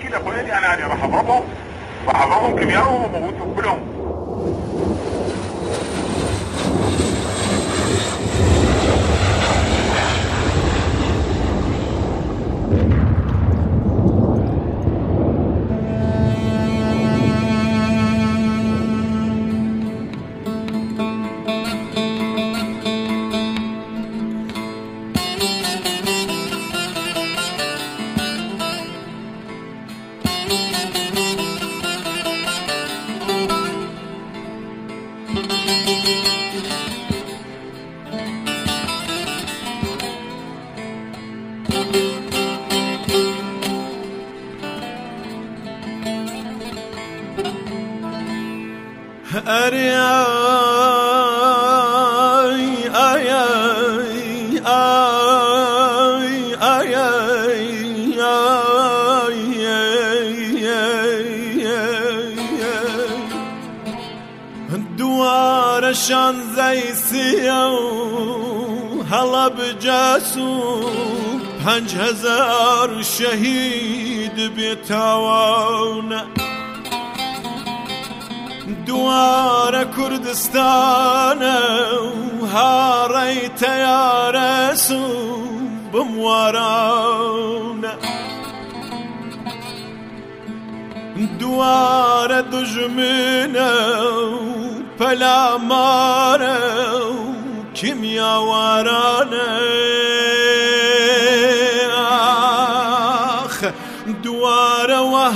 اكيد اخويا انا يعني راح اضربهم كيميائهم وموتهم كلهم. دوارشان زی سیو هلا بجاسو 5000 شهید بیتوان دوار کردستان هاری تیارسو بمواران دوار دجمنو پلا مارو کیمیا وارانه آخ دوار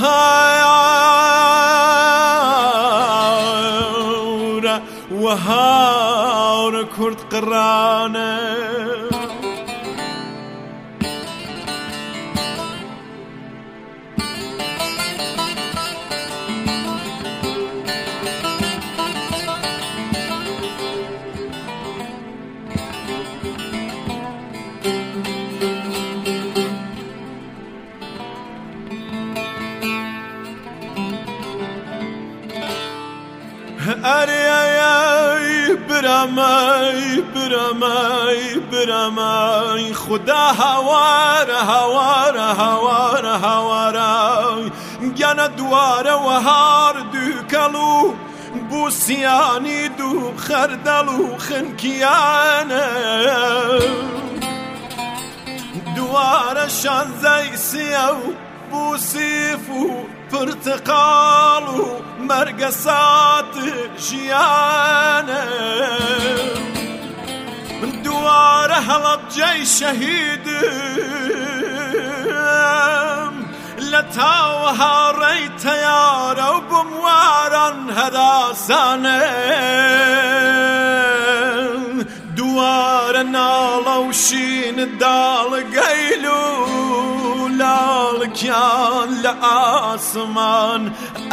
وهار کرد قرانه ای برامای خدا هوار گنا دوار و هار دوکلو بوسیانی دو خردلو خنکیانه دوار شانزی سیو بوسیفو پرتقالو مرقصات جيانه دوار هلب جاي شهيد لتاوها ريت يا رب موارا هداسانه دوار نالو شين دال قيلو لال كان لآسمان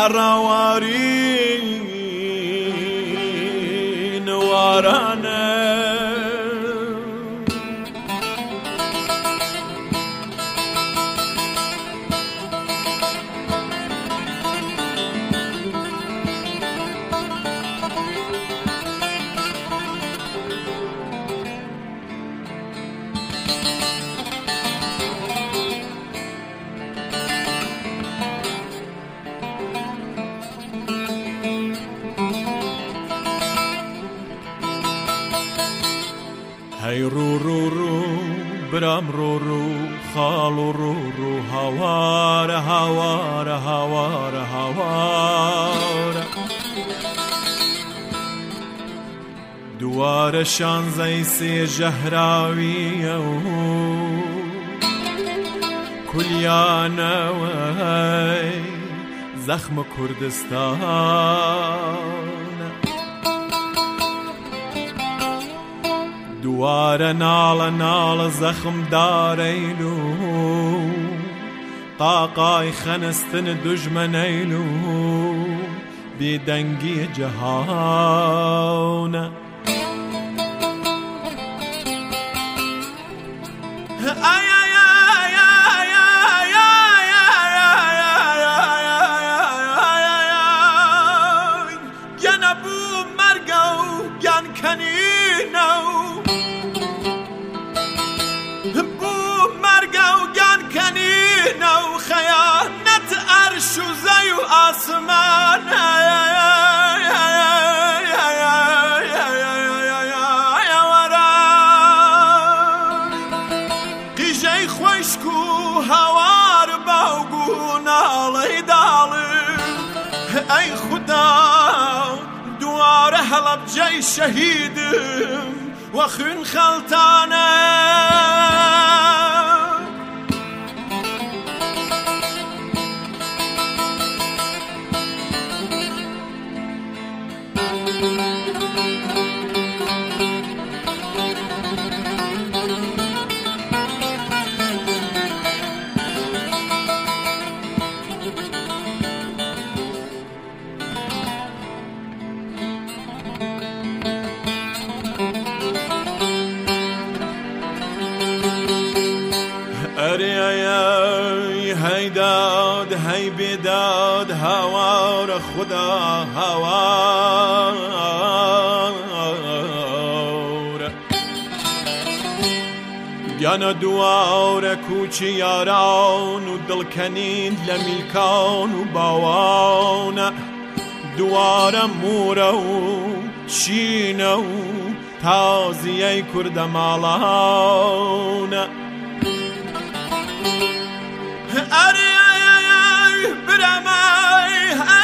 أراوارين وارانه هی رو برام رو خالو رو هوار دوار شانزی سی جهراوی کلیانوی زخم کردستان دوار نال زخم داريلو طاقاي خنستن دجمنيلو بدنگي جهان شوزەی و ئاسمان قیژەی خۆشک و هەوار باوگ و ناڵەی داڵم ئەی خودا دوارە هەڵەبجەی شەهیدم وە خوێن خەڵتانە هی داد هی بیداد هوار خدا هوار گیانا دوار کوچی یاران و دڵکەنین لە میلکان و باوان دوارە مورە و شینە و تازیەی کوردە ماڵان أري برماي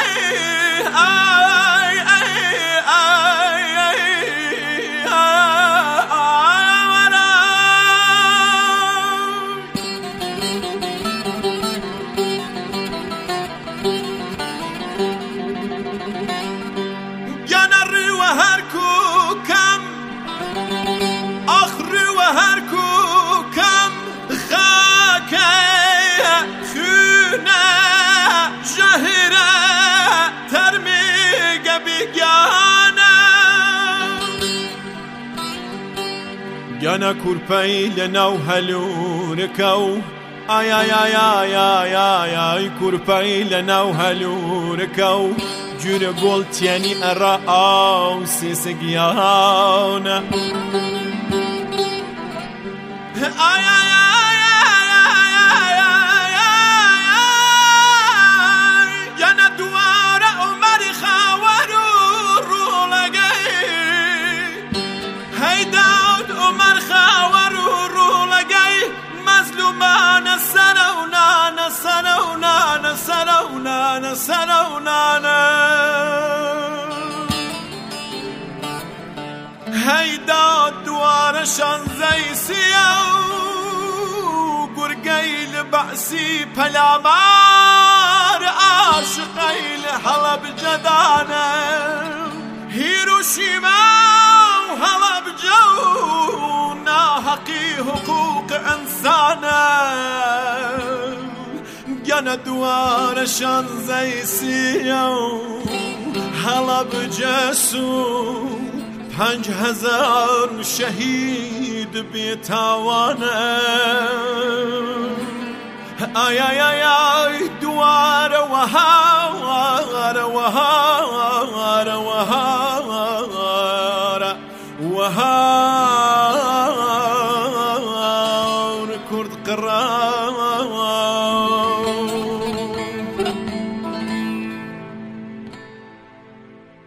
جنري وهركو كم أخري وهركو كم خاكي جهرة ترميق بيانا جانا كورباي لناو هلوركو آي آي آي آي آي آي آي كورباي لناو هلوركو جور قلت يعني أرأو سيسقيانا آي آي سنونانا هيدا دوارشان زي سياو قرقي لبعسي بلامار عاشقي لحلب جدانا هيروشيما وهلب جو ناحقي حقوق انسانا جانا دوارشان زي سياو حلب جسو 5000 شهید بیتوانه آی آی آی آی دوار وهار وهار وهار وهار